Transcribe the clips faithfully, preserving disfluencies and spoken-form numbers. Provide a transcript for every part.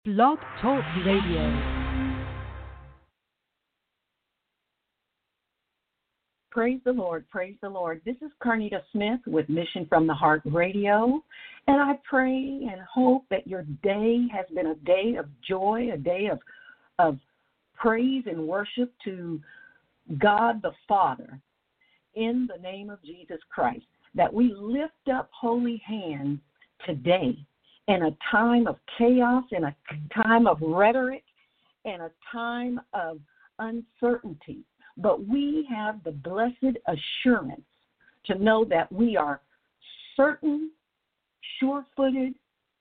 Blog Talk Radio. Praise the Lord, praise the Lord. This is Carnita Smith with Mission from the Heart Radio, and I pray and hope that your day has been a day of joy, a day of, of praise and worship to God the Father in the name of Jesus Christ, that we lift up holy hands today in a time of chaos, in a time of rhetoric, in a time of uncertainty. But we have the blessed assurance to know that we are certain, sure-footed,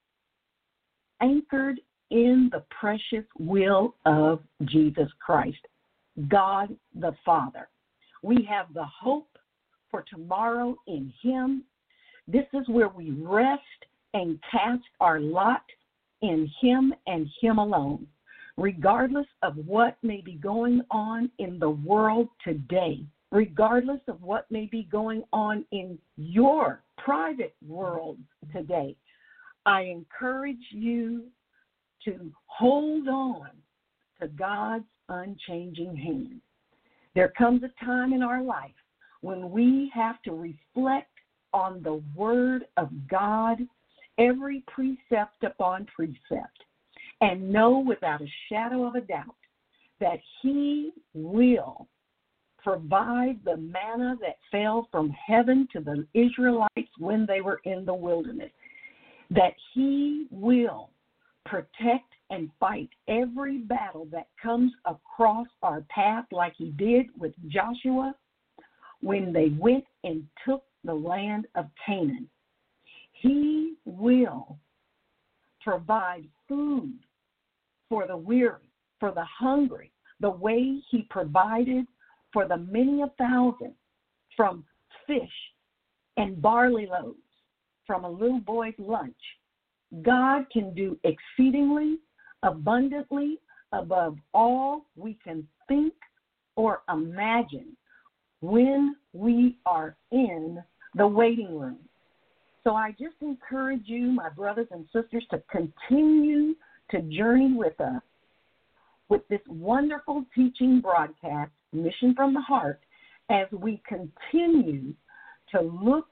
anchored in the precious will of Jesus Christ, God the Father. We have the hope for tomorrow in Him. This is where we rest and cast our lot in Him and Him alone, regardless of what may be going on in the world today, regardless of what may be going on in your private world today. I encourage you to hold on to God's unchanging hand. There comes a time in our life when we have to reflect on the Word of God, every precept upon precept, and know without a shadow of a doubt that He will provide the manna that fell from heaven to the Israelites when they were in the wilderness, that He will protect and fight every battle that comes across our path, like He did with Joshua when they went and took the land of Canaan. He will provide food for the weary, for the hungry, the way He provided for the many a thousand from fish and barley loaves from a little boy's lunch. God can do exceedingly, abundantly, above all we can think or imagine when we are in the waiting room. So I just encourage you, my brothers and sisters, to continue to journey with us with this wonderful teaching broadcast, Mission from the Heart, as we continue to look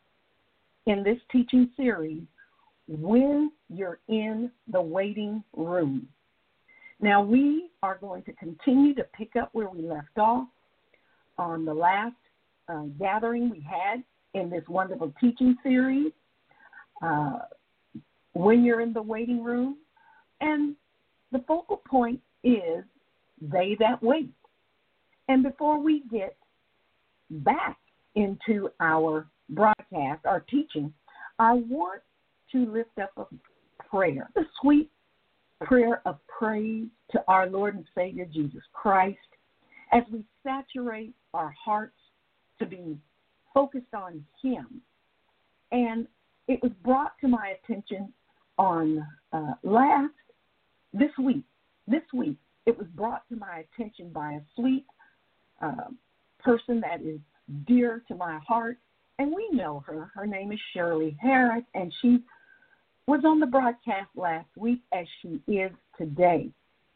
in this teaching series when you're in the waiting room. Now, we are going to continue to pick up where we left off on the last uh, gathering we had in this wonderful teaching series, uh, when you're in the waiting room. And the focal point is they that wait. And before we get back into our broadcast, our teaching, I want to lift up a prayer, a sweet prayer of praise to our Lord and Savior Jesus Christ, as we saturate our hearts to be focused on Him. And it was brought to my attention on uh, last, this week, this week, it was brought to my attention by a sweet uh, person that is dear to my heart, and we know her. Her name is Shirley Harris, and she was on the broadcast last week as she is today.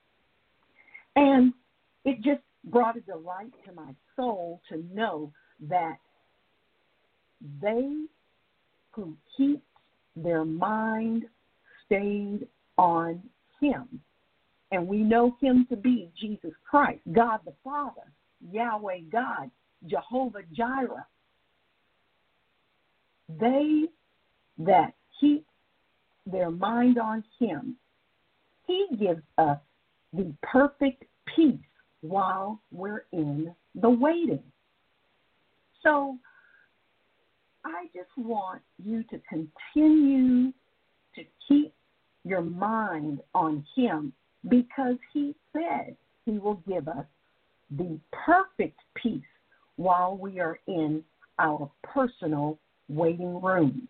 And it just brought a delight to my soul to know that they who keep their mind stayed on Him, and we know Him to be Jesus Christ, God the Father, Yahweh God, Jehovah Jireh. They that keep their mind on Him, He gives us the perfect peace while we're in the waiting. So I just want you to continue to keep your mind on Him, because He said He will give us the perfect peace while we are in our personal waiting room.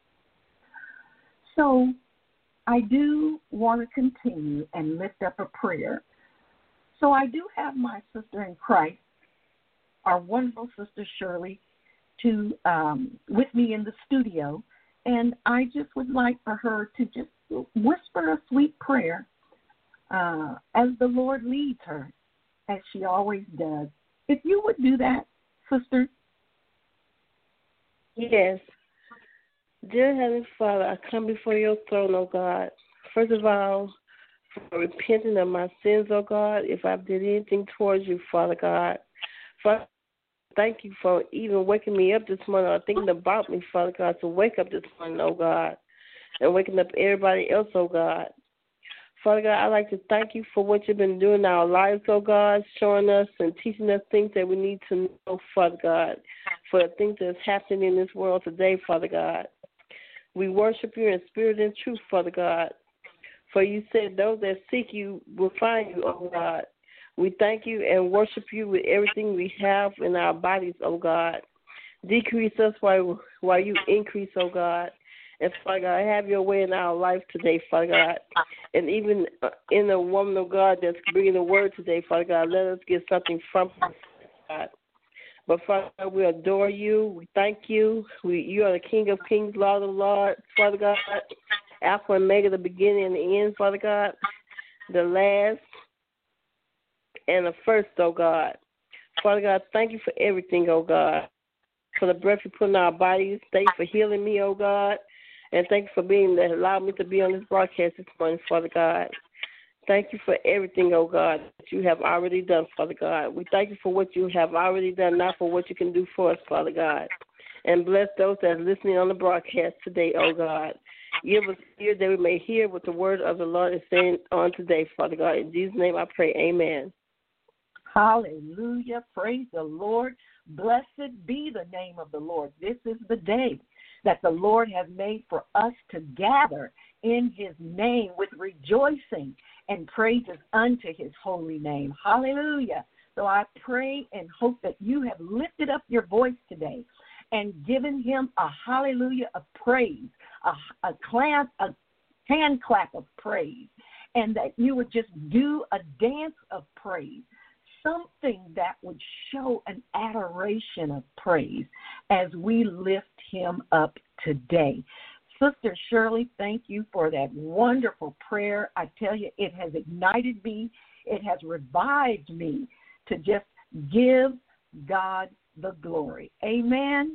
So I do want to continue and lift up a prayer. So I do have my sister in Christ, our wonderful sister Shirley, to um, with me in the studio, and I just would like for her to just whisper a sweet prayer uh, as the Lord leads her, as she always does. If you would do that, sister. Yes. Dear Heavenly Father, I come before your throne, oh God. First of all, for repenting of my sins, oh God, if I did anything towards you, Father God. Father, thank you for even waking me up this morning or thinking about me, Father God, to wake up this morning, oh God, and waking up everybody else, oh God. Father God, I'd like to thank you for what you've been doing in our lives, oh God, showing us and teaching us things that we need to know, Father God, for the things that's happening in this world today, Father God. We worship you in spirit and truth, Father God. For you said those that seek you will find you, oh God. We thank you and worship you with everything we have in our bodies, oh God. Decrease us while, while you increase, oh God. And Father God, have your way in our life today, Father God. And even in the woman of God that's bringing the word today, Father God, let us get something from her, God. But Father God, we adore you. We thank you. We, you are the King of Kings, Lord of Lords, Father God. Alpha and Omega, the beginning and the end, Father God. The last and the first, oh God. Father God, thank you for everything, oh God. For the breath you put in our bodies. Thank you for healing me, oh God. And thank you for being there, allowing me to be on this broadcast this morning, Father God. Thank you for everything, oh God, that you have already done, Father God. We thank you for what you have already done, not for what you can do for us, Father God. And bless those that are listening on the broadcast today, oh God. Give us ear that we may hear what the word of the Lord is saying on today, Father God. In Jesus' name I pray, amen. Hallelujah. Praise the Lord. Blessed be the name of the Lord. This is the day that the Lord has made for us to gather in his name with rejoicing and praises unto his holy name. Hallelujah. So I pray and hope that you have lifted up your voice today and given him a hallelujah of praise, a, a, clap, a hand clap of praise, and that you would just do a dance of praise, something that would show an adoration of praise as we lift him up today. Sister Shirley, thank you for that wonderful prayer. I tell you, it has ignited me. It has revived me to just give God the glory. Amen.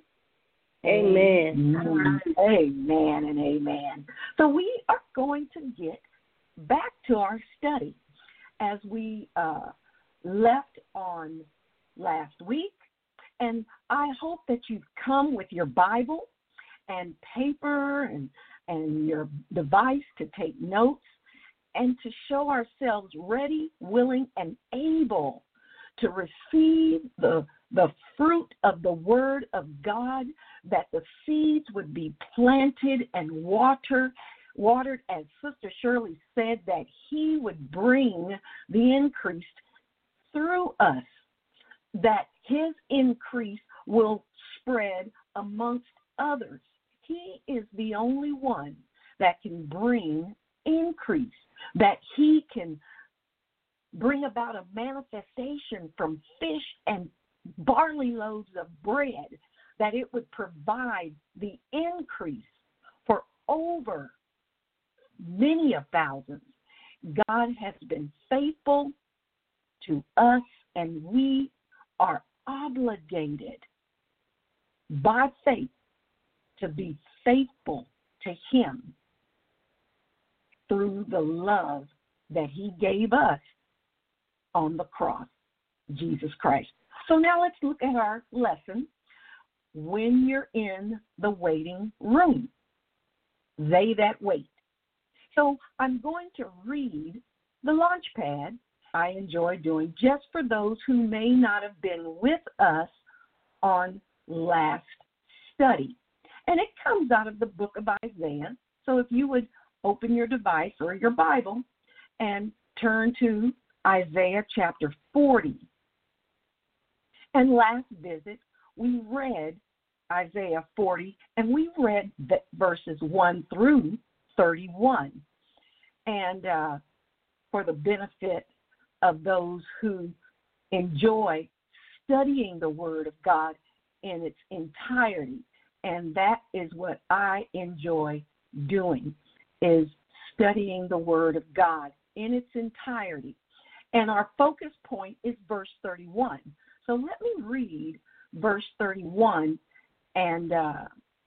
Amen. Amen. Amen and amen. So we are going to get back to our study as we uh, left on last week. And I hope that you've come with your Bible and paper and, and your device to take notes and to show ourselves ready, willing, and able to receive the, the fruit of the Word of God, that the seeds would be planted and water, watered, as Sister Shirley said, that he would bring the increase through us, that his increase will spread amongst others. He is the only one that can bring increase, that he can bring about a manifestation from fish and barley loaves of bread, that it would provide the increase for over many of thousands. God has been faithful to us, and we are obligated by faith to be faithful to him through the love that he gave us on the cross, Jesus Christ. So now let's look at our lesson. When you're in the waiting room, they that wait. So I'm going to read the launch pad I enjoy doing just for those who may not have been with us on last study. And it comes out of the book of Isaiah. So if you would open your device or your Bible and turn to Isaiah chapter forty. And last visit, we read Isaiah forty, and we read the verses one through thirty-one. And uh, for the benefit of those who enjoy studying the Word of God in its entirety, and that is what I enjoy doing, is studying the Word of God in its entirety. And our focus point is verse thirty-one. So let me read verse thirty-one. And uh,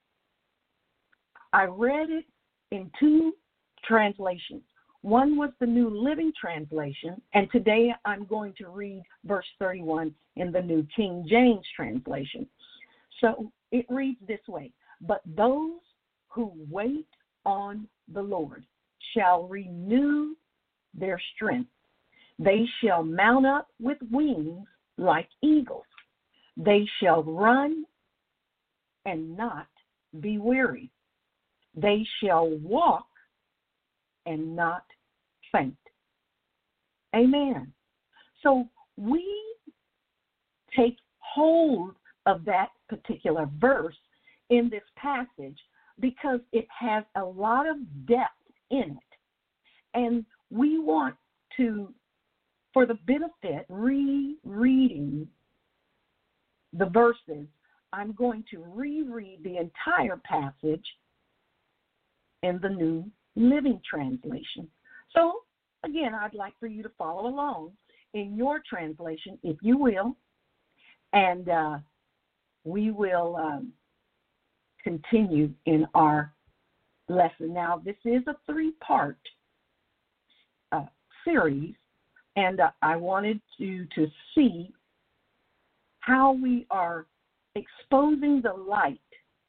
I read it in two translations. One was the New Living Translation, and today I'm going to read verse thirty-one in the New King James Translation. So it reads this way: but those who wait on the Lord shall renew their strength. They shall mount up with wings like eagles. They shall run and not be weary. They shall walk and not faint. Amen. So we take hold of that particular verse in this passage because it has a lot of depth in it. And we want to, for the benefit, rereading the verses, I'm going to reread the entire passage in the New Living Translation. So, again, I'd like for you to follow along in your translation, if you will, and uh, we will um, continue in our lesson. Now, this is a three-part uh, series, and uh, I wanted you to see how we are exposing the light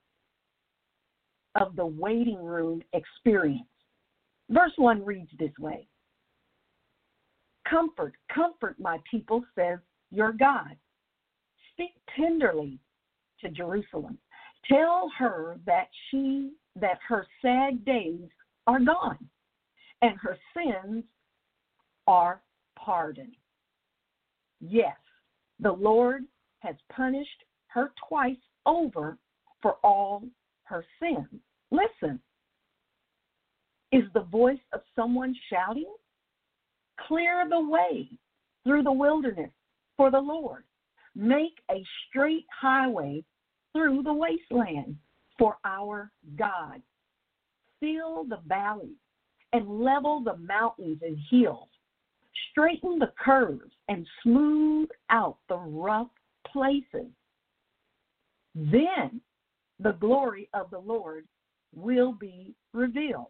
of the waiting room experience. Verse one reads this way: Comfort, comfort my people, says your God. Speak tenderly to Jerusalem. Tell her that she that her sad days are gone and her sins are pardoned. Yes, the Lord has punished her twice over for all her sins. Listen. Is the voice of someone shouting? Clear the way through the wilderness for the Lord. Make a straight highway through the wasteland for our God. Fill the valleys and level the mountains and hills. Straighten the curves and smooth out the rough places. Then the glory of the Lord will be revealed.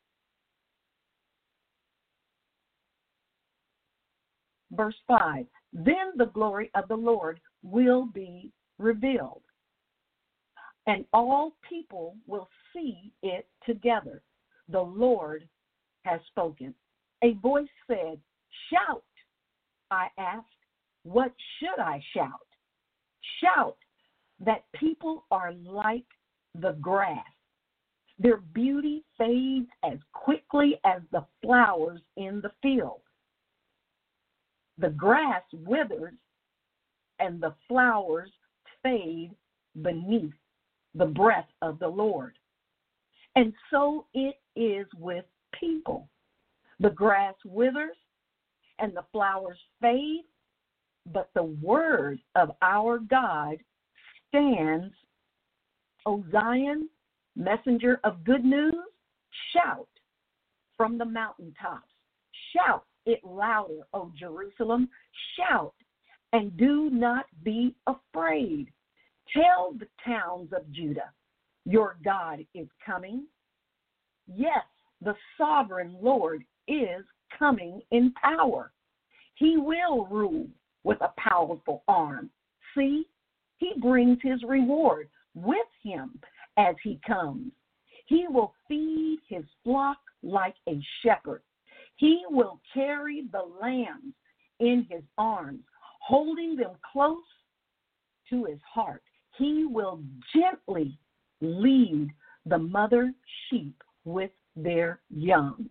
Verse five, then the glory of the Lord will be revealed, and all people will see it together. The Lord has spoken. A voice said, shout. I asked, what should I shout? Shout that people are like the grass. Their beauty fades as quickly as the flowers in the field. The grass withers and the flowers fade beneath the breath of the Lord. And so it is with people. The grass withers and the flowers fade, but the word of our God stands. O Zion, messenger of good news, shout from the mountaintops. Shout it louder, O Jerusalem. Shout and do not be afraid. Tell the towns of Judah, your God is coming. Yes, the sovereign Lord is coming in power. He will rule with a powerful arm. See, he brings his reward with him as he comes. He will feed his flock like a shepherd. He will carry the lambs in his arms, holding them close to his heart. He will gently lead the mother sheep with their young.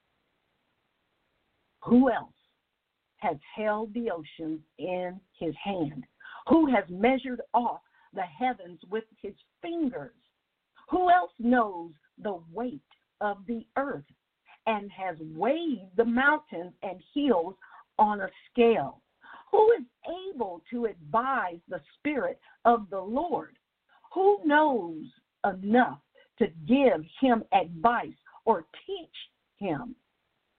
Who else has held the oceans in his hand? Who has measured off the heavens with his fingers? Who else knows the weight of the earth and has weighed the mountains and hills on a scale? Who is able to advise the Spirit of the Lord? Who knows enough to give him advice or teach him?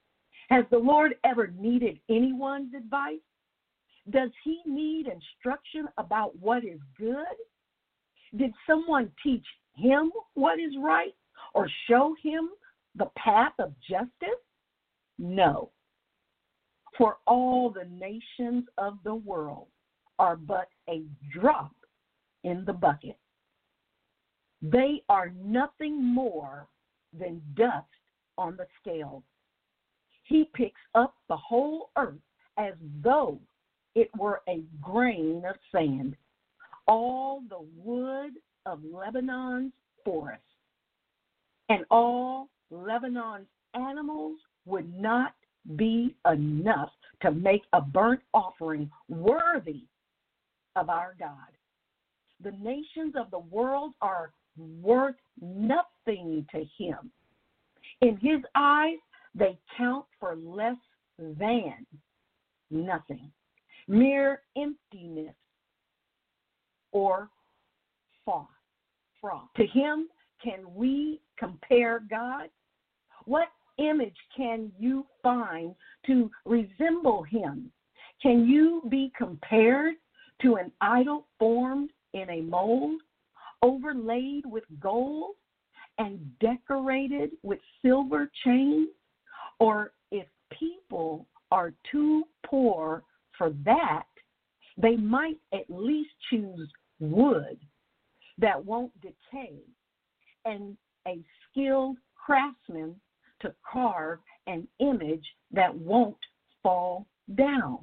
Has the Lord ever needed anyone's advice? Does he need instruction about what is good? Did someone teach him what is right or show him the path of justice? No. For all the nations of the world are but a drop in the bucket. They are nothing more than dust on the scale. He picks up the whole earth as though it were a grain of sand, all the wood of Lebanon's forest, and all Lebanon's animals would not be enough to make a burnt offering worthy of our God. The nations of the world are worth nothing to him. In his eyes, they count for less than nothing, mere emptiness or froth. To him, can we compare God? What image can you find to resemble him? Can you be compared to an idol formed in a mold, overlaid with gold and decorated with silver chains? Or if people are too poor for that, they might at least choose wood that won't decay and a skilled craftsman to carve an image that won't fall down.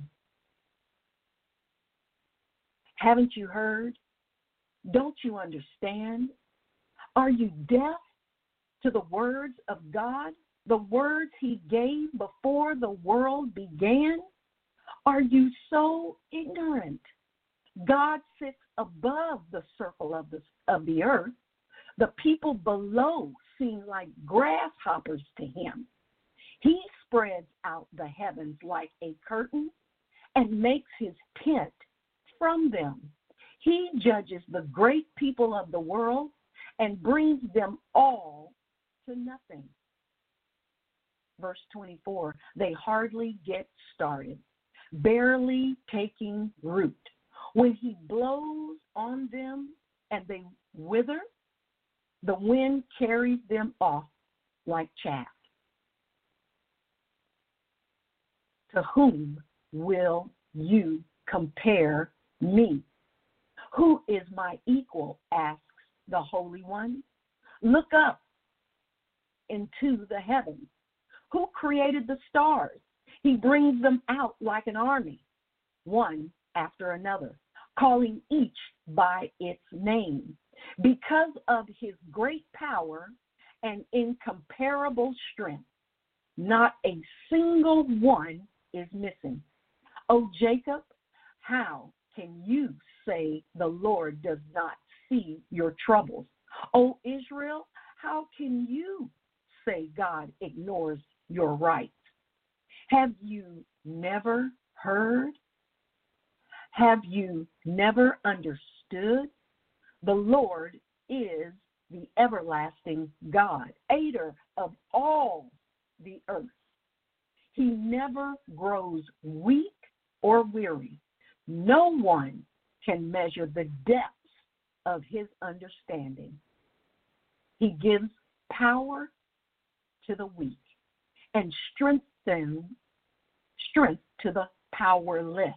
Haven't you heard? Don't you understand? Are you deaf to the words of God, the words he gave before the world began? Are you so ignorant? God sits above the circle of the, of the earth. The people below seem like grasshoppers to him. He spreads out the heavens like a curtain and makes his tent from them. He judges the great people of the world and brings them all to nothing. Verse twenty-four, they hardly get started, barely taking root. When he blows on them and they wither, the wind carries them off like chaff. To whom will you compare me? Who is my equal? Asks the Holy One. Look up into the heavens. Who created the stars? He brings them out like an army, one after another, calling each by its name. Because of his great power and incomparable strength, not a single one is missing. O Jacob, how can you say the Lord does not see your troubles? O Israel, how can you say God ignores your rights? Have you never heard? Have you never understood? The Lord is the everlasting God, creator of all the earth. He never grows weak or weary. No one can measure the depths of his understanding. He gives power to the weak and strengthens strength to the powerless.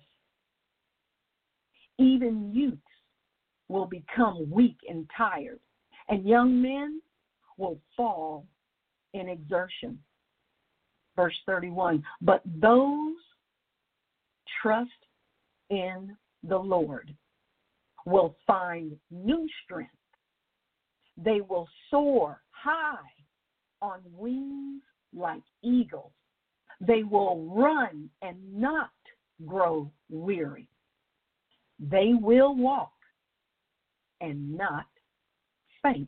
Even youths will become weak and tired, and young men will fall in exertion. Verse thirty-one, but those trust in the Lord will find new strength. They will soar high on wings like eagles. They will run and not grow weary. They will walk and not faint.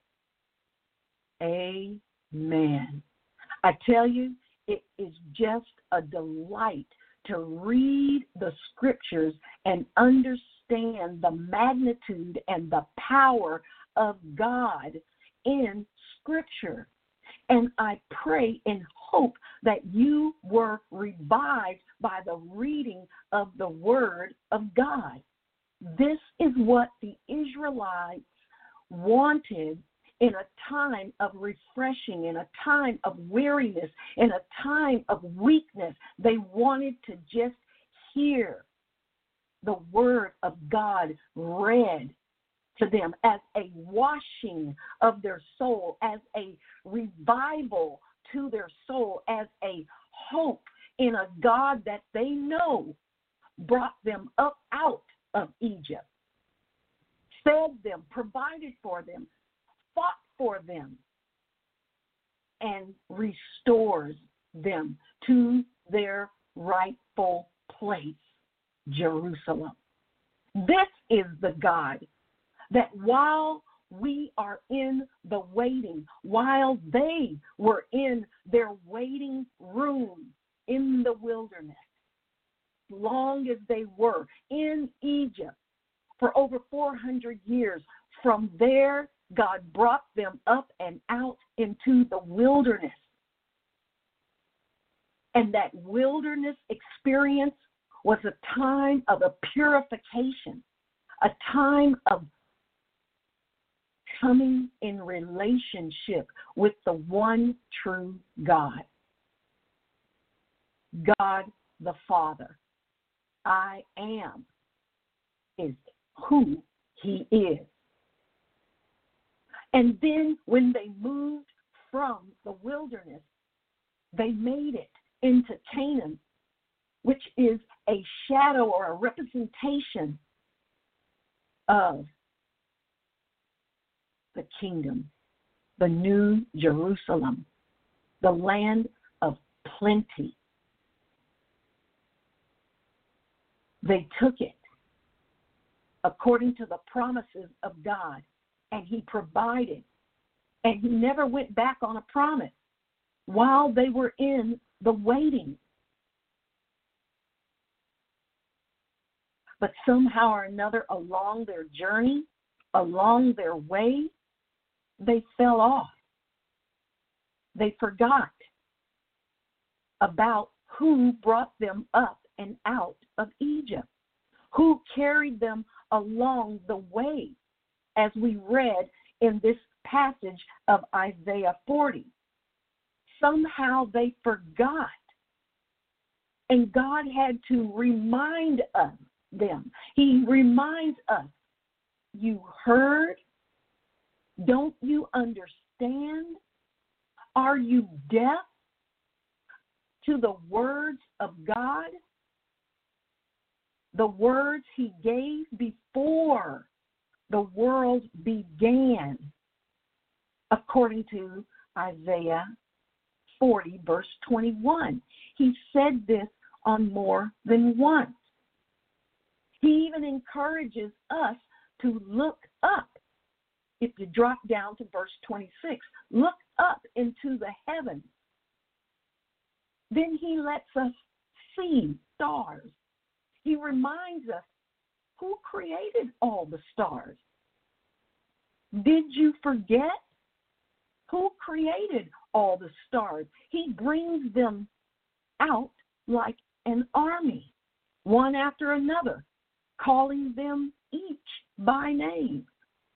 Amen. I tell you, it is just a delight to read the scriptures and understand the magnitude and the power of God in scripture. And I pray and hope that you were revived by the reading of the Word of God. This is what the Israelites wanted in a time of refreshing, in a time of weariness, in a time of weakness. They wanted to just hear the Word of God read to them as a washing of their soul, as a revival to their soul, as a hope in a God that they know brought them up out of Egypt, fed them, provided for them, fought for them, and restores them to their rightful place, Jerusalem. This is the God that while we are in the waiting, while they were in their waiting room in the wilderness, long as they were in Egypt for over four hundred years, from there, God brought them up and out into the wilderness. And that wilderness experience was a time of a purification, a time of coming in relationship with the one true God. God the Father. I am is who He is. And then when they moved from the wilderness, they made it into Canaan, which is a shadow or a representation of the kingdom, the new Jerusalem, the land of plenty. They took it according to the promises of God, and He provided, and He never went back on a promise while they were in the waiting. But somehow or another, along their journey, along their way, they fell off. They forgot about who brought them up and out of Egypt, who carried them along the way, as we read in this passage of Isaiah forty. Somehow they forgot, and God had to remind us them. He reminds us, you heard? Don't you understand? Are you deaf to the words of God? The words He gave before the world began, according to Isaiah forty, verse twenty-one. He said this on more than once. He even encourages us to look up. If you drop down to verse twenty-six, look up into the heavens. Then He lets us see stars. He reminds us, who created all the stars? Did you forget? Who created all the stars? He brings them out like an army, one after another, calling them each by name.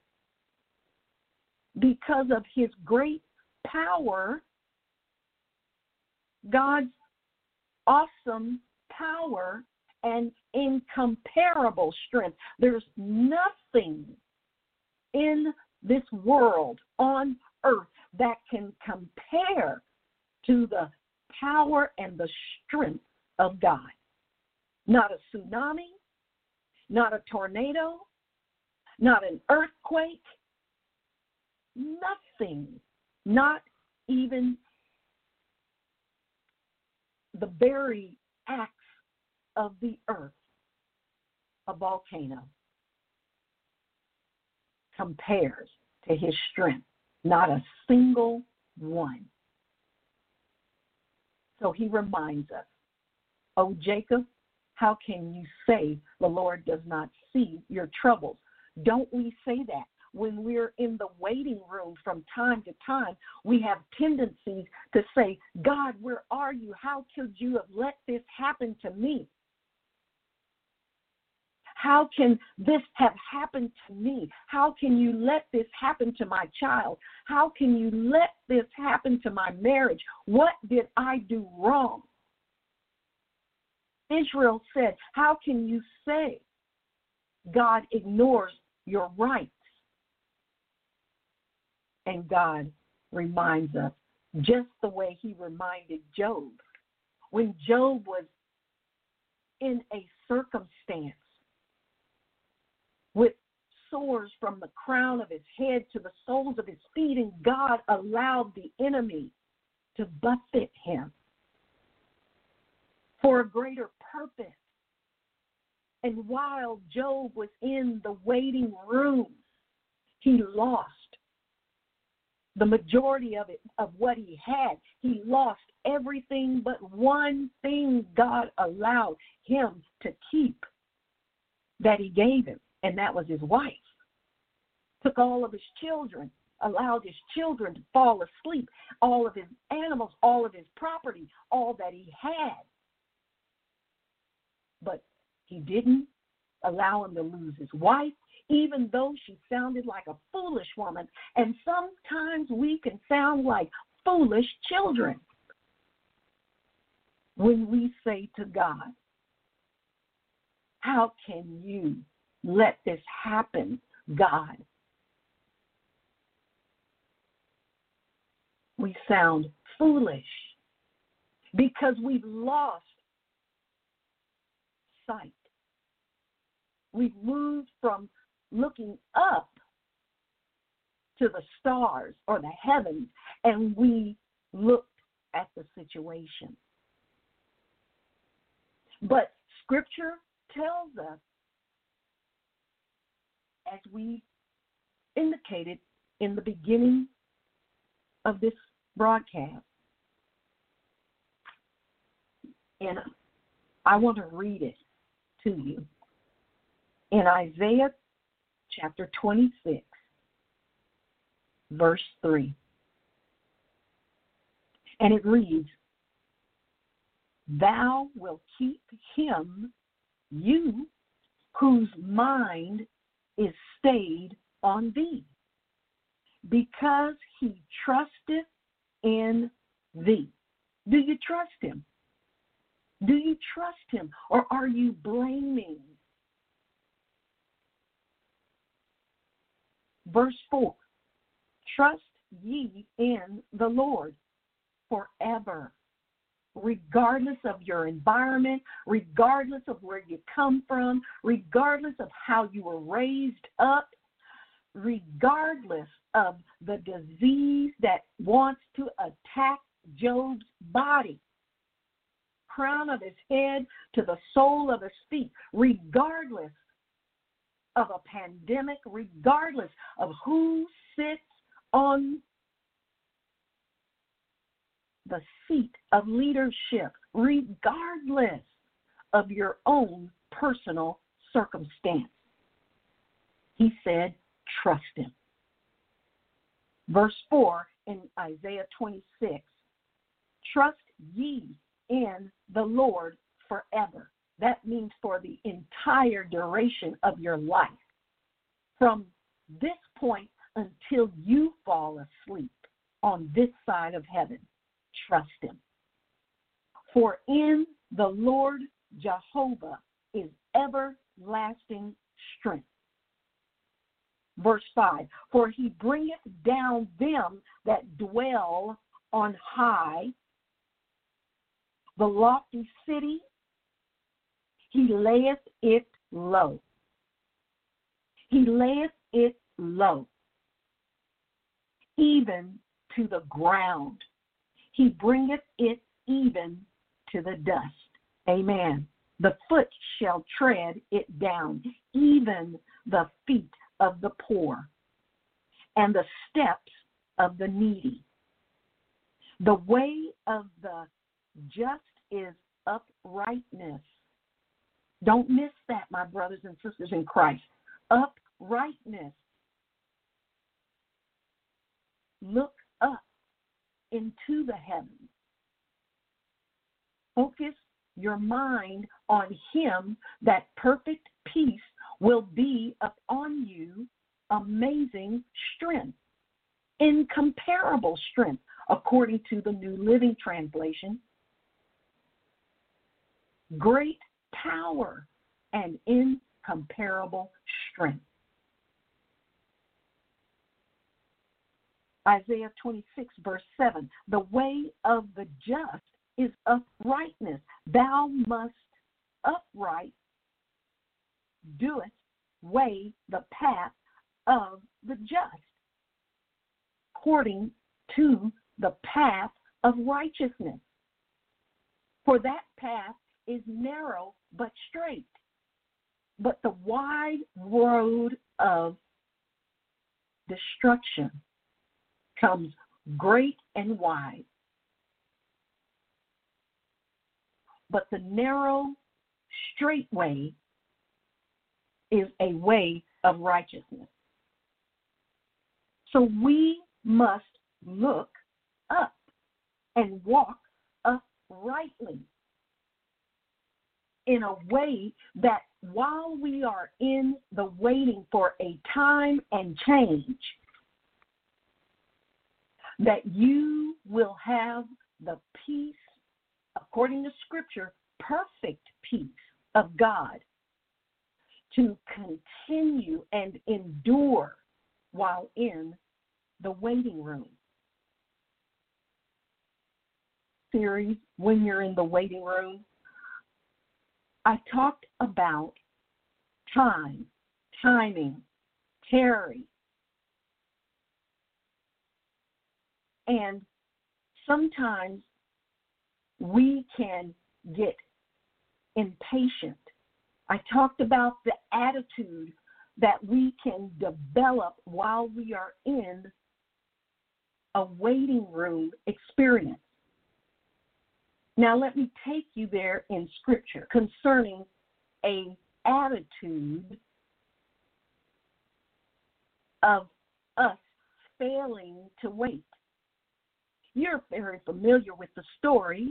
Because of His great power, God's awesome power and incomparable strength. There's nothing in this world on earth that can compare to the power and the strength of God. Not a tsunami, not a tornado, not an earthquake, nothing, not even the very acts of the earth, a volcano, compares to His strength. Not a single one. So He reminds us, O Jacob, how can you say the Lord does not see your troubles? Don't we say that when we're in the waiting room from time to time, we have tendencies to say, God, where are you? How could you have let this happen to me? How can this have happened to me? How can you let this happen to my child? How can you let this happen to my marriage? What did I do wrong? Israel said, how can you say God ignores your rights? And God reminds us just the way he reminded Job. When Job was in a circumstance with sores from the crown of his head to the soles of his feet, and God allowed the enemy to buffet him for a greater purpose. And while Job was in the waiting room, he lost the majority of it, of what he had. He lost everything but one thing God allowed him to keep that he gave him, and that was his wife. Took all of his children, allowed his children to fall asleep, all of his animals, all of his property, all that he had. But he didn't allow him to lose his wife, even though she sounded like a foolish woman. And sometimes we can sound like foolish children when we say to God, how can you let this happen, God? We sound foolish because we've lost sight. We've moved from looking up to the stars or the heavens, and we looked at the situation. But Scripture tells us, as we indicated in the beginning of this broadcast, and I want to read it to you. In Isaiah chapter twenty-six, verse three. And it reads, thou wilt keep him, you, whose mind is stayed on thee, because he trusteth in thee. Do you trust him? Do you trust him, or are you blaming? Verse four, trust ye in the Lord forever, regardless of your environment, regardless of where you come from, regardless of how you were raised up, regardless of the disease that wants to attack Job's body, crown of his head to the sole of his feet, regardless of a pandemic, regardless of who sits on the seat of leadership, regardless of your own personal circumstance. He said, trust him. Verse four in Isaiah twenty-six, trust ye in the Lord forever. That means for the entire duration of your life. From this point until you fall asleep on this side of heaven, trust him. For in the Lord Jehovah is everlasting strength. Verse five, for he bringeth down them that dwell on high, the lofty city, he layeth it low. He layeth it low, even to the ground. He bringeth it even to the dust. Amen. The foot shall tread it down, even the feet of the poor, and the steps of the needy. The way of the just is uprightness. Don't miss that, my brothers and sisters in Christ. Uprightness. look up into the heavens. Focus your mind on Him, that perfect peace will be upon you, amazing strength, incomparable strength, according to the New Living Translation. Great power and incomparable strength. Isaiah twenty-six, verse seven, the way of the just is uprightness. Thou must upright doeth way the path of the just, according to the path of righteousness. For that path is narrow but straight, but the wide road of destruction comes great and wide. But the narrow, straight way is a way of righteousness. So we must look up and walk uprightly in a way that while we are in the waiting for a time and change, that you will have the peace, according to Scripture, perfect peace of God to continue and endure while in the waiting room. Series, when you're in the waiting room, I talked about time, timing, tarry. And sometimes we can get impatient. I talked about the attitude that we can develop while we are in a waiting room experience. Now let me take you there in Scripture concerning a attitude of us failing to wait. You're very familiar with the story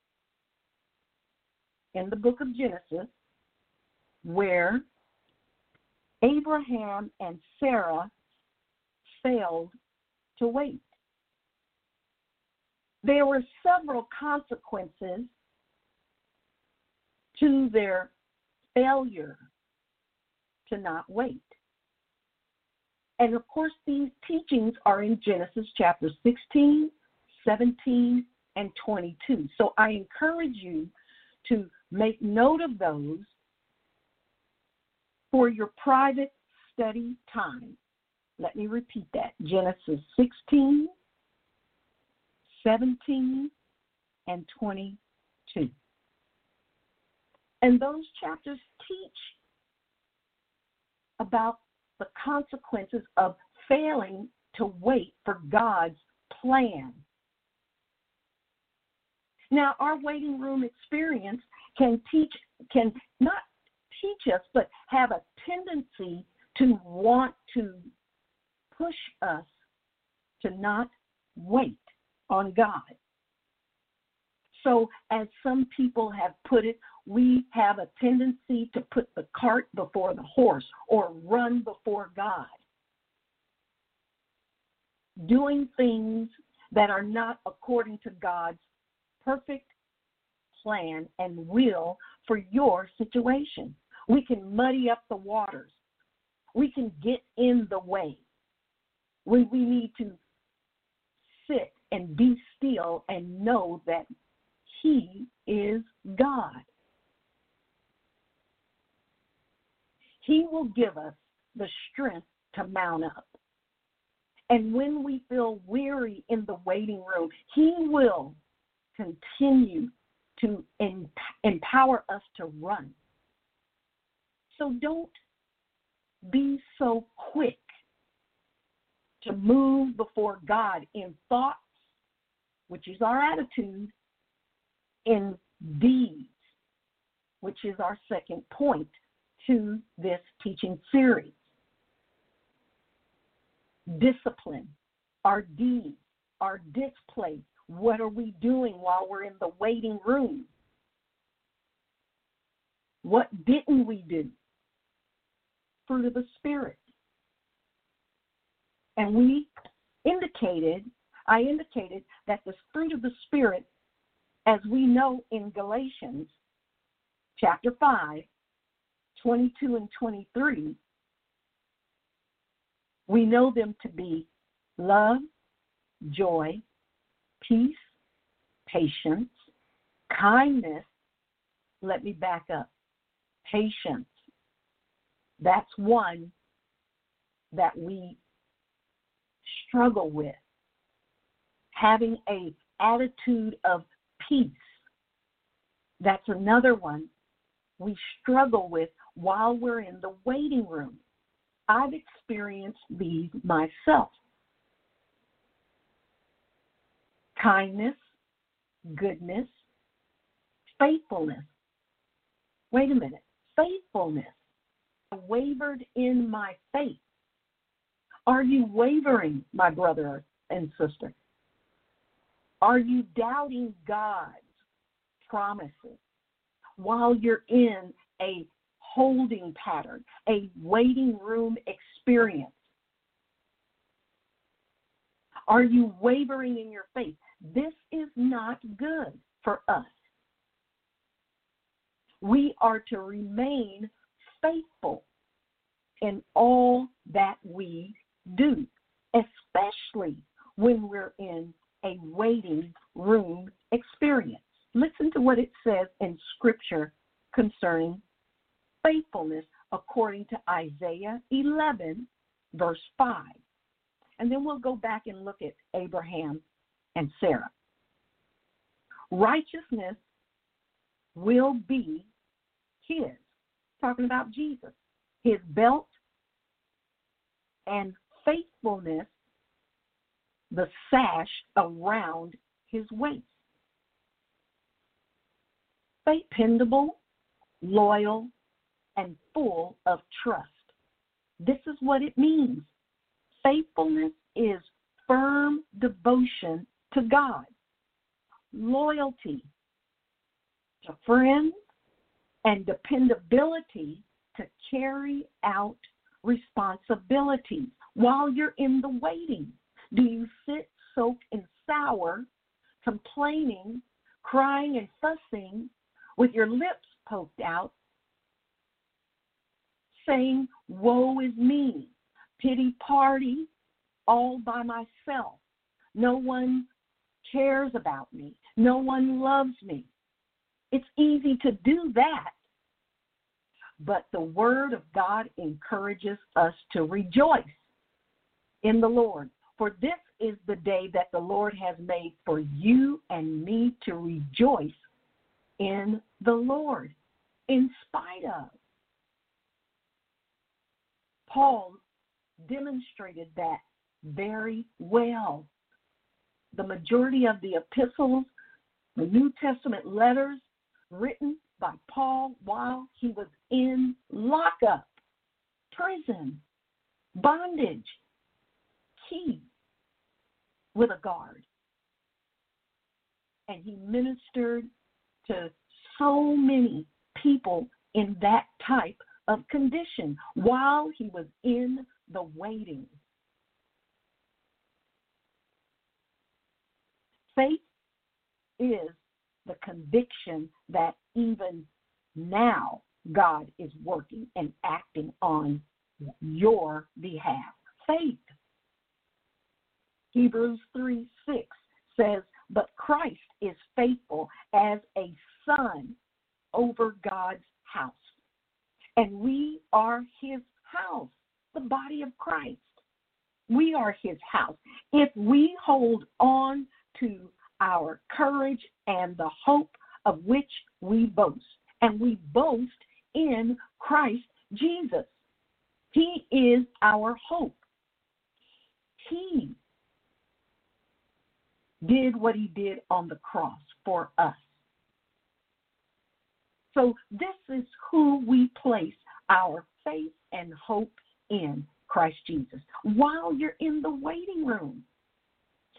in the book of Genesis where Abraham and Sarah failed to wait. There were several consequences to their failure to not wait. And of course, these teachings are in Genesis chapter sixteen, seventeen, and twenty-two. So I encourage you to make note of those for your private study time. Let me repeat that. Genesis sixteen, seventeen, and twenty-two. And those chapters teach about the consequences of failing to wait for God's plan. Now, our waiting room experience can teach, can not teach us, but have a tendency to want to push us to not wait on God. So, as some people have put it, we have a tendency to put the cart before the horse or run before God, doing things that are not according to God's perfect plan and will for your situation. We can muddy up the waters. We can get in the way when we need to sit and be still and know that He is God. He will give us the strength to mount up. And when we feel weary in the waiting room, He will continue to empower us to run. So don't be so quick to move before God in thoughts, which is our attitude, in deeds, which is our second point to this teaching series. Discipline our deeds, our display. What are we doing while we're in the waiting room? What didn't we do? Fruit of the Spirit. And we indicated, I indicated that the fruit of the Spirit, as we know in Galatians chapter five, twenty-two and twenty-three, we know them to be love, joy, peace, patience, kindness. Let me back up. Patience. That's one that we struggle with. Having an attitude of peace. That's another one we struggle with while we're in the waiting room. I've experienced these myself. Kindness, goodness, faithfulness. Wait a minute. Faithfulness. I wavered in my faith. Are you wavering, my brother and sister? Are you doubting God's promises while you're in a holding pattern, a waiting room experience? Are you wavering in your faith? This is not good for us. We are to remain faithful in all that we do, especially when we're in a waiting room experience. Listen to what it says in Scripture concerning faithfulness according to Isaiah eleven, verse five. And then we'll go back and look at Abraham and Sarah. Righteousness will be his, talking about Jesus, his belt, and faithfulness, the sash around his waist. Dependable, loyal, and full of trust. This is what it means. Faithfulness is firm devotion to God, loyalty to friends, and dependability to carry out responsibilities while you're in the waiting. Do you sit, soak, and sour, complaining, crying, and fussing with your lips poked out, saying, woe is me, pity party, all by myself. No one cares about me. No one loves me. It's easy to do that. But the Word of God encourages us to rejoice in the Lord. For this is the day that the Lord has made for you and me to rejoice in the Lord, in spite of. Paul demonstrated that very well. The majority of the epistles, the New Testament letters written by Paul while he was in lockup, prison, bondage, key with a guard. And he ministered to so many people in that type of condition while he was in the waiting. Faith is the conviction that even now God is working and acting on your behalf. Faith. Hebrews three six says, but Christ is faithful as a son over God's house. And we are his house, the body of Christ. We are his house. If we hold on to our courage and the hope of which we boast, and we boast in Christ Jesus. He is our hope. He did what he did on the cross for us. So this is who we place our faith and hope in, Christ Jesus. While you're in the waiting room,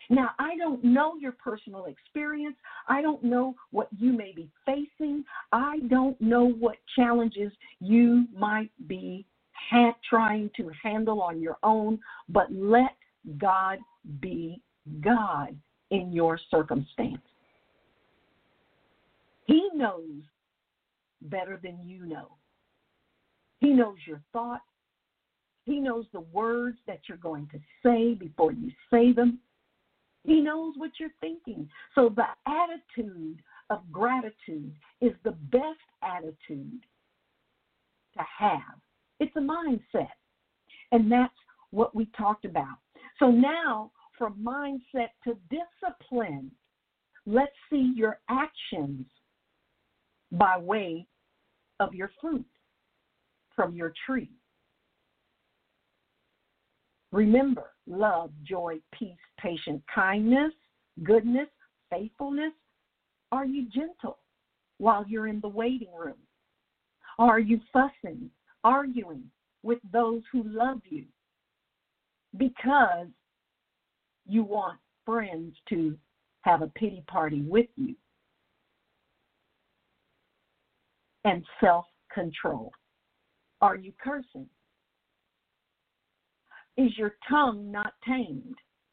Now, I don't know your personal experience. I don't know what you may be facing. I don't know what challenges you might be ha- trying to handle on your own, but let God be God in your circumstance. He knows better than you know. He knows your thoughts. He knows the words that you're going to say before you say them. He knows what you're thinking. So the attitude of gratitude is the best attitude to have. It's a mindset. And that's what we talked about. So now, from mindset to discipline, let's see your actions by way of your fruit from your tree. Remember, love, joy, peace, patience, kindness, goodness, faithfulness. Are you gentle while you're in the waiting room? Are you fussing, arguing with those who love you because you want friends to have a pity party with you? And self-control. Are you cursing? Is your tongue not tamed?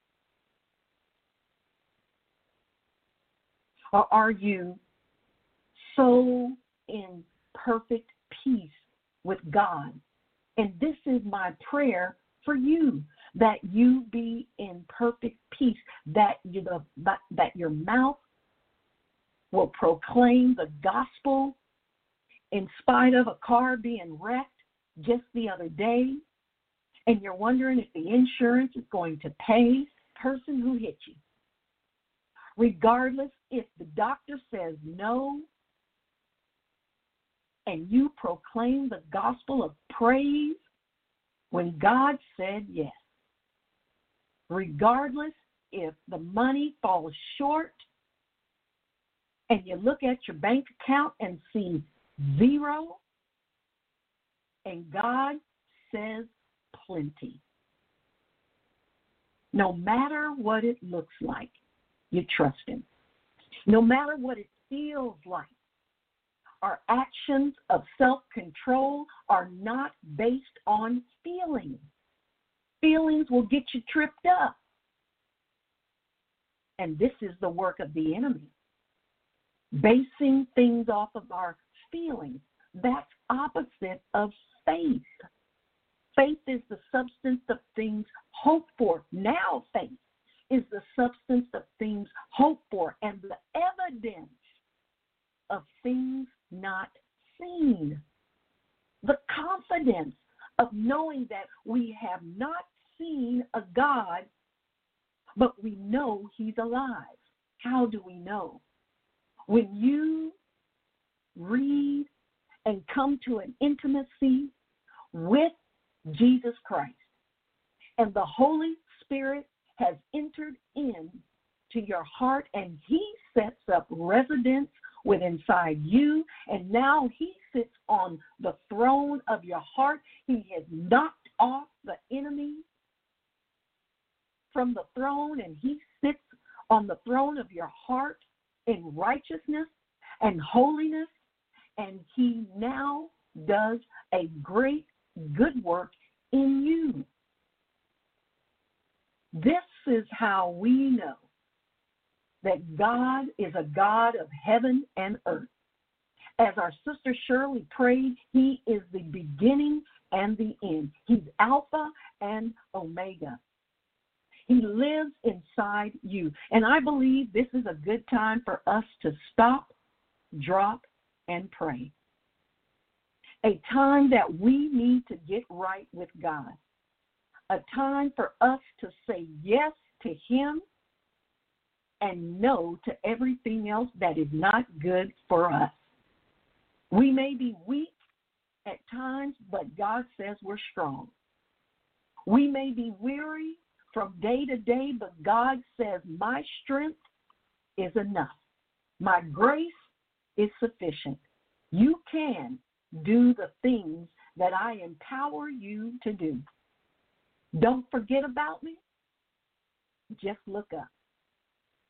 Or are you so in perfect peace with God? And this is my prayer for you, that you be in perfect peace, that you, the, that, that your mouth will proclaim the gospel in spite of a car being wrecked just the other day, and you're wondering if the insurance is going to pay the person who hit you. Regardless if the doctor says no, and you proclaim the gospel of praise when God said yes. Regardless if the money falls short, and you look at your bank account and see zero, and God says plenty. No matter what it looks like, you trust Him. No matter what it feels like, our actions of self-control are not based on feelings. Feelings will get you tripped up. And this is the work of the enemy. Basing things off of our feelings. That's opposite of faith. Faith is the substance of things hoped for. Now faith is the substance of things hoped for and the evidence of things not seen. The confidence of knowing that we have not seen a God, but we know He's alive. How do we know? When you read and come to an intimacy with Jesus Christ, and the Holy Spirit has entered in to your heart, and He sets up residence within inside you, and now He sits on the throne of your heart. He has knocked off the enemy from the throne, and He sits on the throne of your heart in righteousness and holiness, and He now does a great good work in you. This is how we know that God is a God of heaven and earth. As our sister Shirley prayed, He is the beginning and the end. He's Alpha and Omega. He lives inside you. And I believe this is a good time for us to stop, drop, and pray. A time that we need to get right with God. A time for us to say yes to Him and no to everything else that is not good for us. We may be weak at times, but God says we're strong. We may be weary from day to day, but God says my strength is enough. My grace is sufficient. You can do the things that I empower you to do. Don't forget about me. Just look up.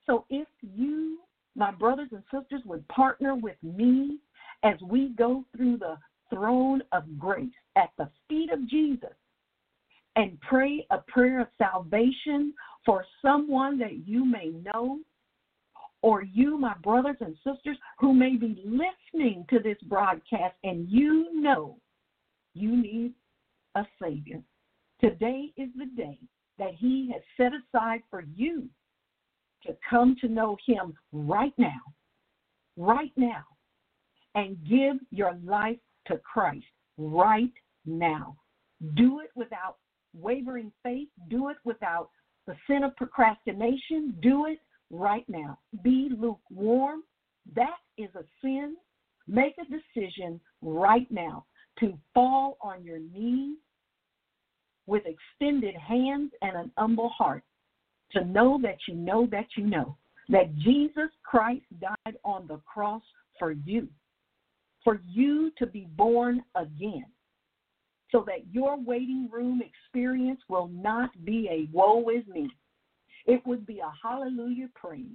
So if you, my brothers and sisters, would partner with me as we go through the throne of grace at the feet of Jesus and pray a prayer of salvation for someone that you may know, or you, my brothers and sisters, who may be listening to this broadcast and you know you need a Savior. Today is the day that He has set aside for you to come to know Him right now, right now, and give your life to Christ right now. Do it without wavering faith. Do it without the sin of procrastination. Do it right now. Be lukewarm. That is a sin. Make a decision right now to fall on your knees with extended hands and an humble heart, to know that you know that you know that Jesus Christ died on the cross for you, for you to be born again, so that your waiting room experience will not be a woe is me. It would be a hallelujah praise,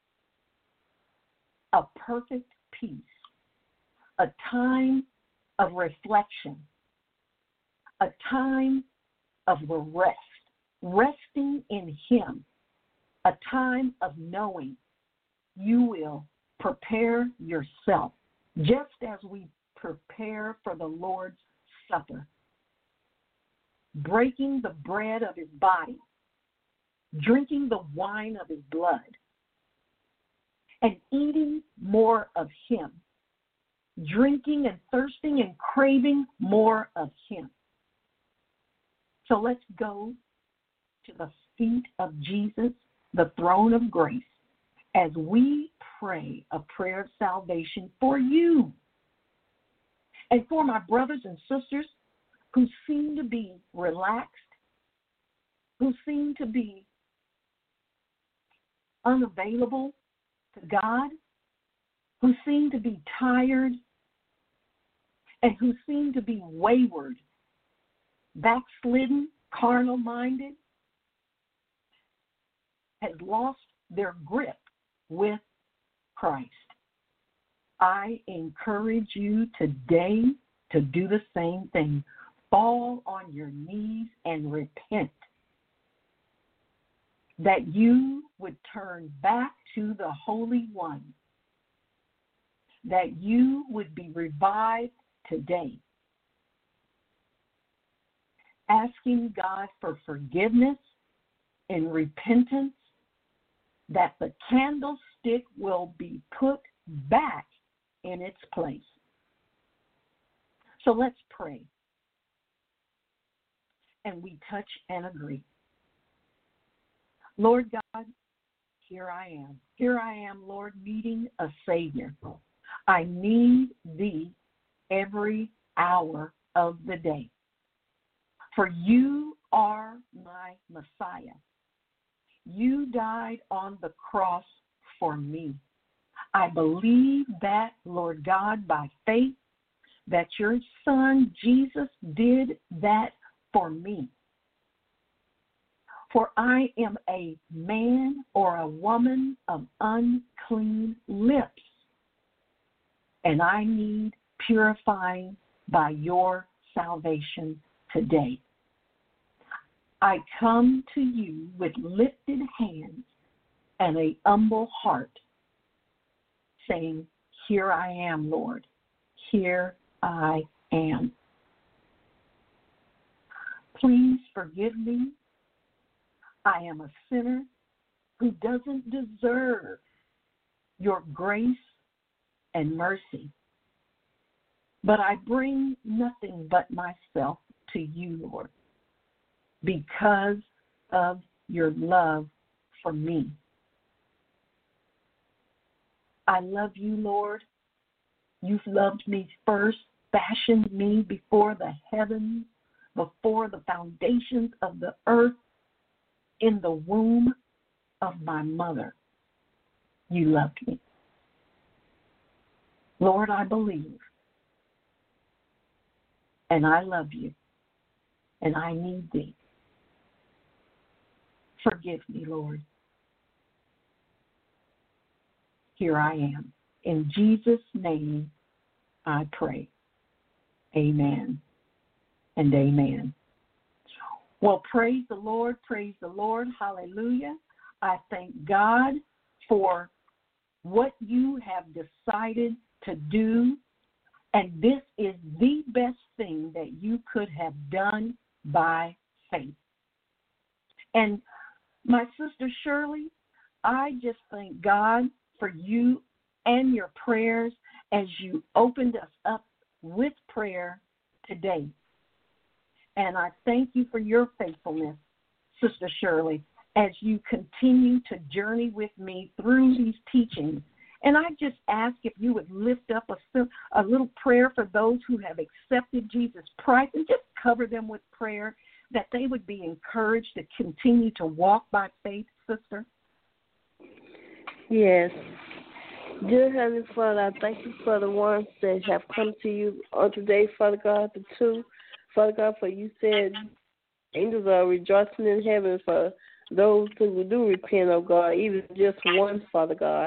a perfect peace, a time of reflection, a time of rest, resting in Him, a time of knowing you will prepare yourself, just as we prepare for the Lord's Supper, breaking the bread of His body, drinking the wine of His blood, and eating more of Him, drinking and thirsting and craving more of Him. So let's go to the feet of Jesus, the throne of grace, as we pray a prayer of salvation for you and for my brothers and sisters who seem to be relaxed, who seem to be unavailable to God, who seem to be tired, and who seem to be wayward, backslidden, carnal-minded, has lost their grip with Christ. I encourage you today to do the same thing. Fall on your knees and repent, that you would turn back to the Holy One, that you would be revived today, asking God for forgiveness and repentance, that the candlestick will be put back in its place. So let's pray. And we touch and agree. Lord God, here I am. Here I am, Lord, needing a Savior. I need Thee every hour of the day. For You are my Messiah. You died on the cross for me. I believe that, Lord God, by faith, that Your Son, Jesus, did that for me. For I am a man or a woman of unclean lips, and I need purifying by Your salvation today. I come to You with lifted hands and a humble heart, saying, here I am, Lord. Here I am. Please forgive me. I am a sinner who doesn't deserve Your grace and mercy. But I bring nothing but myself to You, Lord, because of Your love for me. I love You, Lord. You've loved me first, fashioned me before the heavens, before the foundations of the earth, in the womb of my mother. You loved me. Lord, I believe, and I love You, and I need Thee. Forgive me, Lord. here I am. In Jesus' name, I pray. Amen and amen. Well, praise the Lord, praise the Lord, hallelujah. I thank God for what you have decided to do, and this is the best thing that you could have done by faith. And my sister Shirley, I just thank God for you and your prayers as you opened us up with prayer today. And I thank you for your faithfulness, Sister Shirley, as you continue to journey with me through these teachings. And I just ask if you would lift up a, a little prayer for those who have accepted Jesus Christ, and just cover them with prayer, that they would be encouraged to continue to walk by faith, sister. Yes. Dear Heavenly Father, I thank you for the ones that have come to you on today, Father God, the two. Father God, for you said angels are rejoicing in heaven for those who do repent, oh God, even just one, Father God.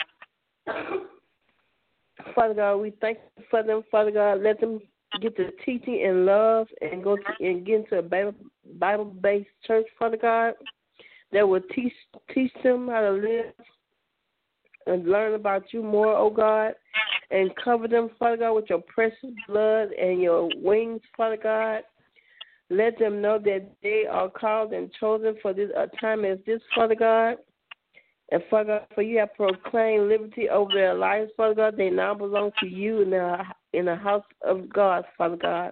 Father God, we thank you for them, Father God. Let them get the teaching and love and go to, and get into a Bible, Bible-based church, Father God, that will teach teach them how to live and learn about you more, oh God, and cover them, Father God, with your precious blood and your wings, Father God. Let them know that they are called and chosen for this a time as this, Father God. And, Father God, for you have proclaimed liberty over their lives, Father God. They now belong to you in the, in the house of God, Father God.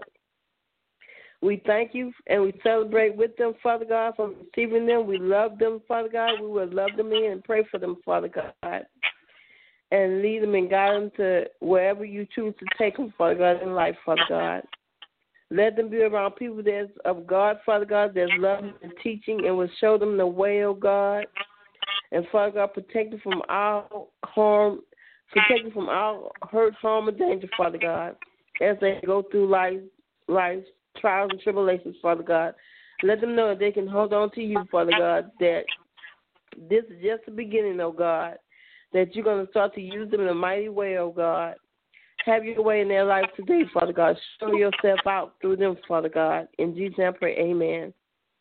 We thank you and we celebrate with them, Father God, for receiving them. We love them, Father God. We will love them in and pray for them, Father God. And lead them and guide them to wherever you choose to take them, Father God, in life, Father God. Let them be around people that's of God, Father God, that's loving and teaching and will show them the way, oh God. And, Father God, protect them from all harm, protect them from all hurt, harm, and danger, Father God, as they go through life, life's trials and tribulations, Father God. Let them know that they can hold on to you, Father God, that this is just the beginning, oh God, that you're going to start to use them in a mighty way, oh God. Have your way in their life today, Father God. Show yourself out through them, Father God. In Jesus' name I pray, amen.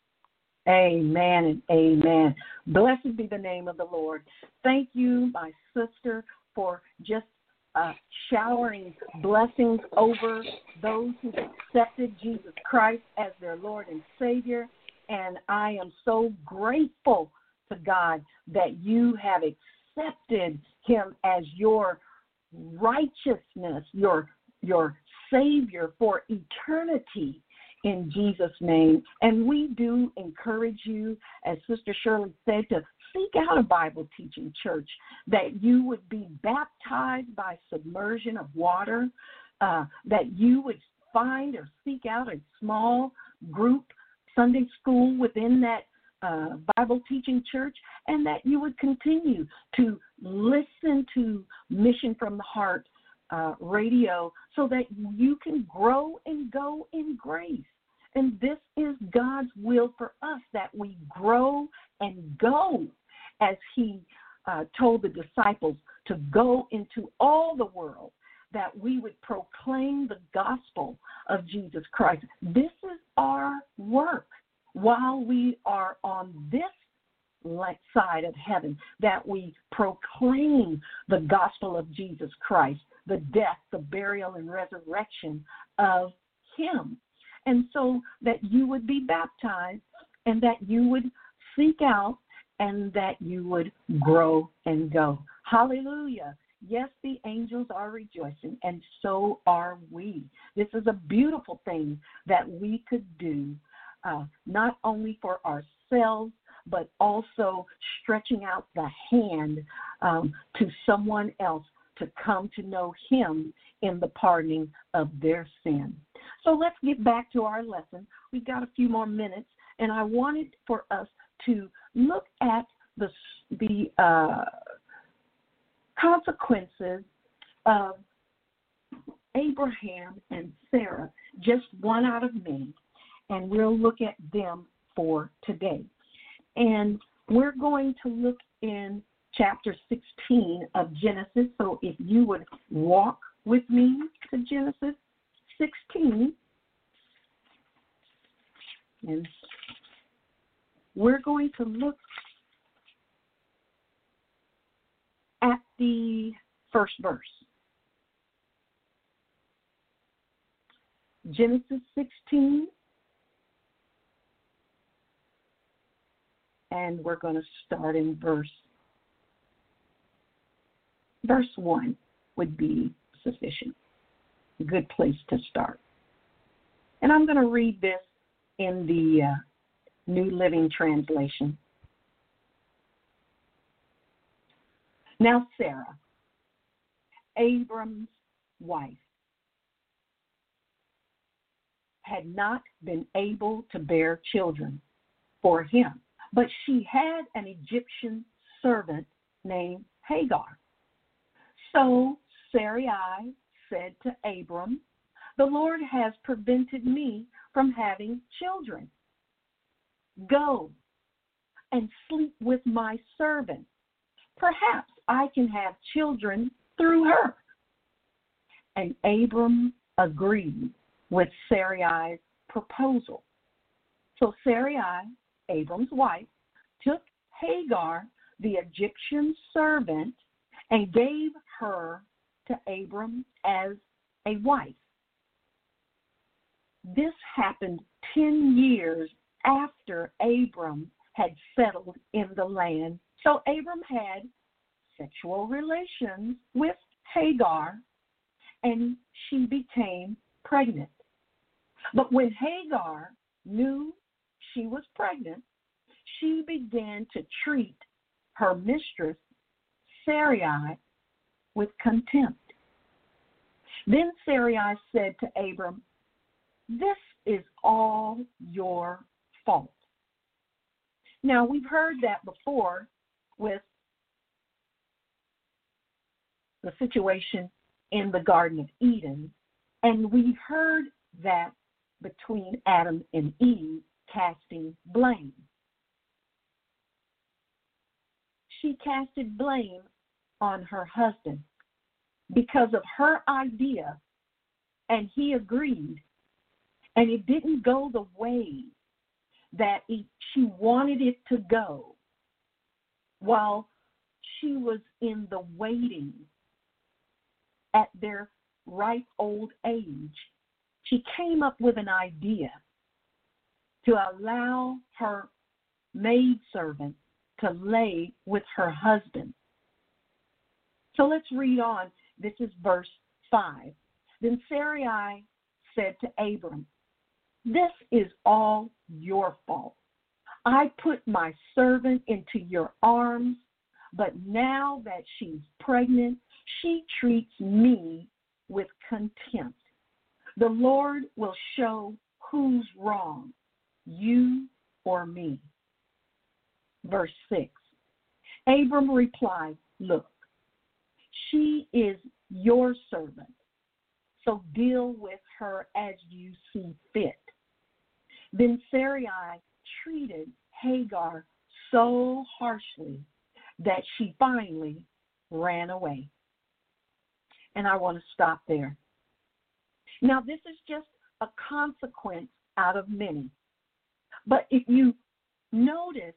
Amen and amen. Blessed be the name of the Lord. Thank you, my sister, for just uh, showering blessings over those who've accepted Jesus Christ as their Lord and Savior. And I am so grateful to God that you have accepted him as your righteousness, your your Savior for eternity, in Jesus' name. And we do encourage you, as Sister Shirley said, to seek out a Bible teaching church, that you would be baptized by submersion of water, uh, that you would find or seek out a small group Sunday school within that uh, Bible teaching church, and that you would continue to listen to Mission from the Heart uh, radio so that you can grow and go in grace. And this is God's will for us, that we grow and go, as he uh, told the disciples to go into all the world, that we would proclaim the gospel of Jesus Christ. This is our work while we are on this side of heaven, that we proclaim the gospel of Jesus Christ, the death, the burial, and resurrection of him. And so that you would be baptized and that you would seek out and that you would grow and go. Hallelujah. Yes, the angels are rejoicing, and so are we. This is a beautiful thing that we could do, uh, not only for ourselves, but also stretching out the hand um, to someone else to come to know him in the pardoning of their sin. So let's get back to our lesson. We've got a few more minutes, and I wanted for us to look at the, the uh, consequences of Abraham and Sarah, just one out of many, and we'll look at them for today. And we're going to look in chapter sixteen of Genesis. So if you would walk with me to Genesis sixteen, and we're going to look at the first verse. Genesis sixteen, and we're going to start in verse verse one would be sufficient. A good place to start. And I'm going to read this in the uh, New Living Translation. Now Sarah, Abram's wife, had not been able to bear children for him, but she had an Egyptian servant named Hagar. So Sarai said to Abram, "The Lord has prevented me from having children. Go and sleep with my servant. Perhaps I can have children through her." And Abram agreed with Sarai's proposal. So Sarai, Abram's wife, took Hagar, the Egyptian servant, and gave her to Abram as a wife. This happened ten years after Abram had settled in the land. So Abram had sexual relations with Hagar, and she became pregnant. But when Hagar knew she was pregnant, she began to treat her mistress, Sarai, with contempt. Then Sarai said to Abram, "This is all your fault." Now, we've heard that before with the situation in the Garden of Eden, and we heard that between Adam and Eve, casting blame. She casted blame on her husband because of her idea, and he agreed, and it didn't go the way that it, she wanted it to go. While she was in the waiting at their ripe old age, she came up with an idea to allow her maidservant to lay with her husband. So let's read on. This is verse five. Then Sarai said to Abram, "This is all your fault. I put my servant into your arms, but now that she's pregnant, she treats me with contempt. The Lord will show who's wrong, you or me." Verse six. Abram replied, "Look, she is your servant, so deal with her as you see fit." Then Sarai treated Hagar so harshly that she finally ran away. And I want to stop there. Now, this is just a consequence out of many. But if you notice,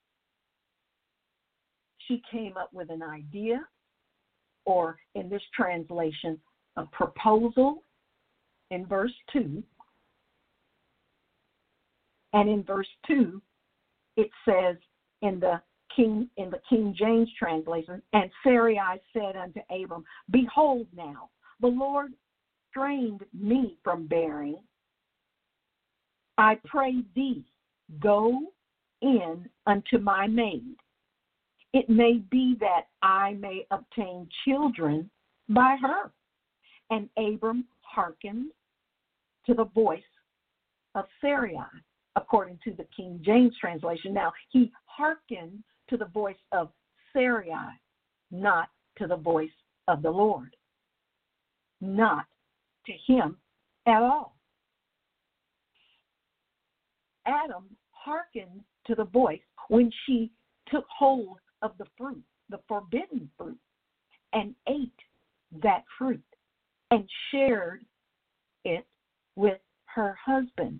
she came up with an idea, or in this translation, a proposal in verse two. And in verse two, it says in the King in the King James translation, "And Sarai said unto Abram, Behold now, the Lord restrained me from bearing. I pray thee, go in unto my maid. It may be that I may obtain children by her." And Abram hearkened to the voice of Sarai, according to the King James translation. Now, he hearkened to the voice of Sarai, not to the voice of the Lord. Not to him at all. Adam hearkened to the voice when she took hold of the fruit the forbidden fruit and ate that fruit and shared it with her husband.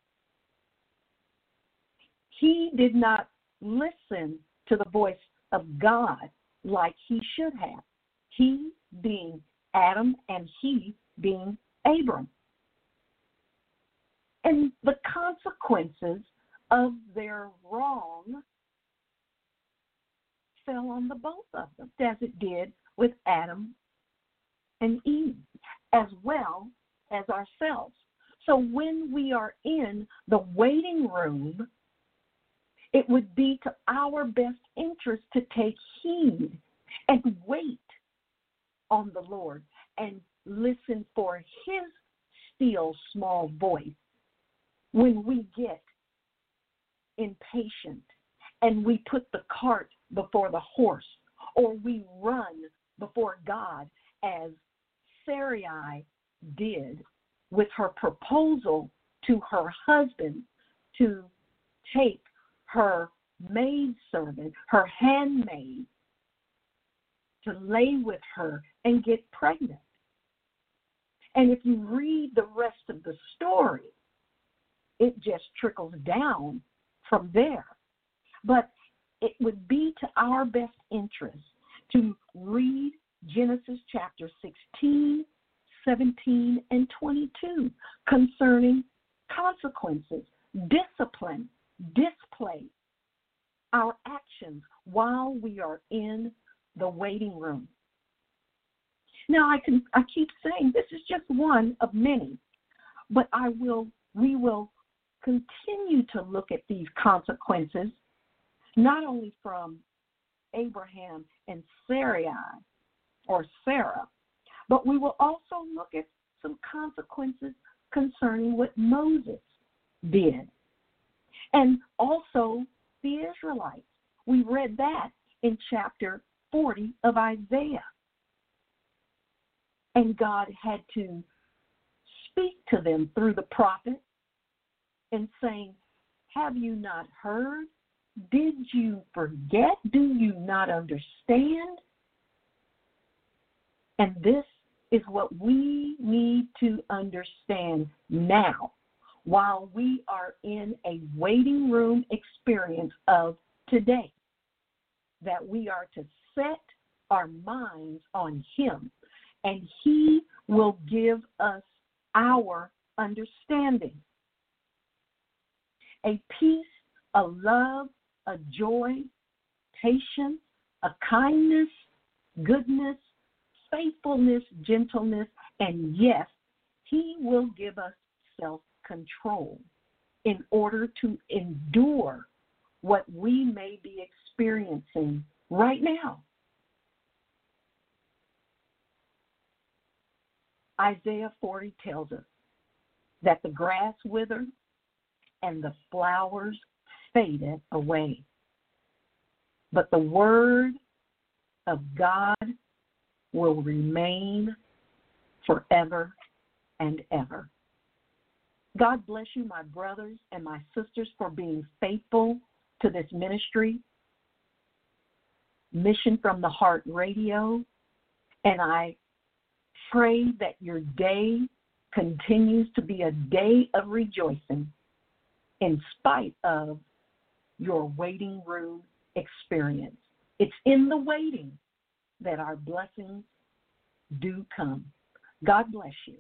He did not listen to the voice of God like he should have, he being Adam and he being Abram. And the consequences of their wrong fell on the both of them, as it did with Adam and Eve, as well as ourselves. So when we are in the waiting room, it would be to our best interest to take heed and wait on the Lord and listen for his still small voice when we get impatient and we put the cart before the horse, or we run before God, as Sarai did with her proposal to her husband to take her maidservant, her handmaid, to lay with her and get pregnant. And if you read the rest of the story, it just trickles down from there. But it would be to our best interest to read Genesis chapter sixteen, seventeen, and twenty-two concerning consequences, discipline, display, our actions while we are in the waiting room. Now, I can I keep saying this is just one of many, but I will we will continue to look at these consequences, not only from Abraham and Sarai or Sarah, but we will also look at some consequences concerning what Moses did. And also the Israelites. We read that in chapter forty of Isaiah. And God had to speak to them through the prophet and saying, have you not heard? Did you forget? Do you not understand? And this is what we need to understand now, while we are in a waiting room experience of today, that we are to set our minds on him, and he will give us our understanding. A peace, a love, a joy, patience, a kindness, goodness, faithfulness, gentleness, and yes, he will give us self-control in order to endure what we may be experiencing right now. Isaiah forty tells us that the grass withered and the flowers faded away, but the word of God will remain forever and ever. God bless you, my brothers and my sisters, for being faithful to this ministry, Mission from the Heart Radio, and I pray that your day continues to be a day of rejoicing in spite of your waiting room experience. It's in the waiting that our blessings do come. God bless you.